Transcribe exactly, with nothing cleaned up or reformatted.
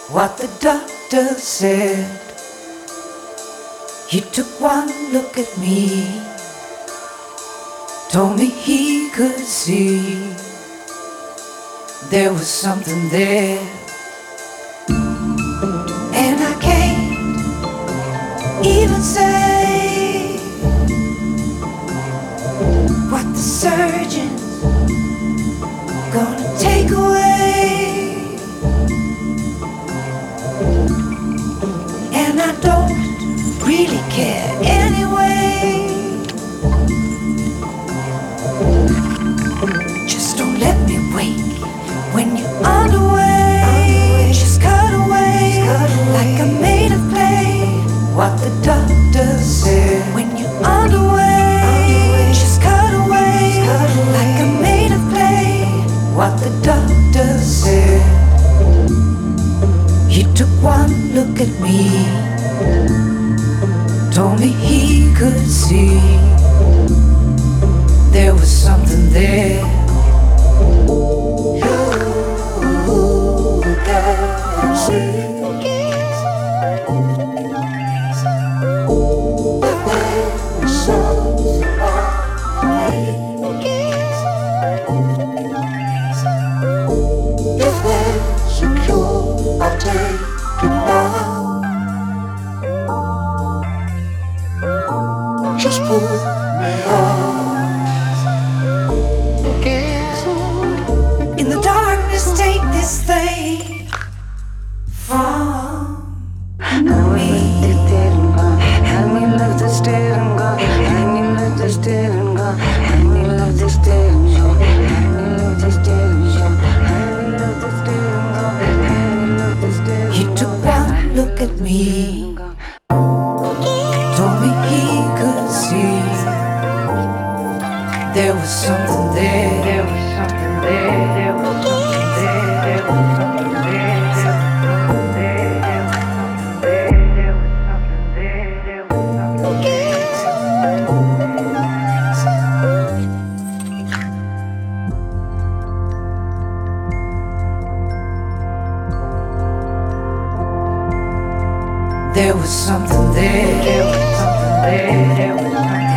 what the doctor said. He took one look at me, told me he could see there was something there. And I can't even say what the surgeon's gonna take away. And I don't really care anyway. Just don't let me wake when you're underway. Just cut away like I'm made of clay. What the doctor said. When you're underway, just cut away like I'm made of clay. What the doctor said. He took one look at me, told me he could see there was something there. You can see that there's something if there's a cure, I'll take it now. Just put me on. In the darkness, take this thing from me. He took one look at me, told me he could see there was something there. There was something there. There was something there. There was something there. There was something there. There was something there. There was something there. There was something there. There was something there. There was something there.